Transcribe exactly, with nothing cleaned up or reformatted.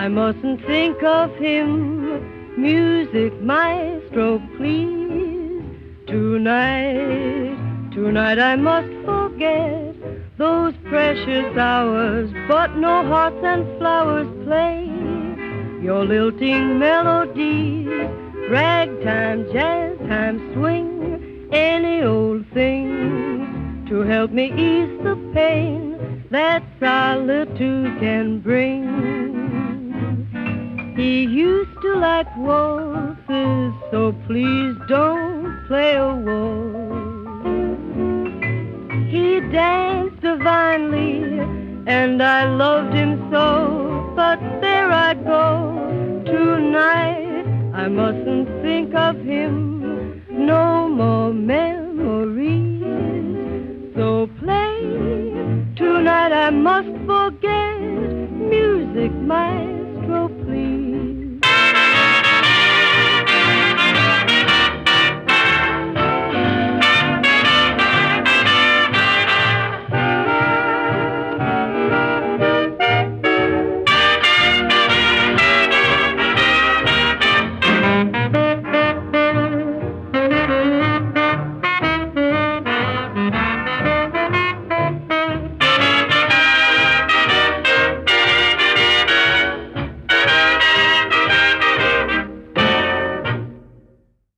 I mustn't think of him. Music maestro, please. Tonight, tonight I must forget those precious hours, but no hearts and flowers play. Your lilting melodies, ragtime, jazz time, swing, any old thing to help me ease the pain that solitude can bring. He used to like waltzes, so please don't play a waltz. He danced divinely, and I loved him so, but there I go. Tonight I mustn't think of him, no more memories. So play, tonight I must forget. Music maestro, please.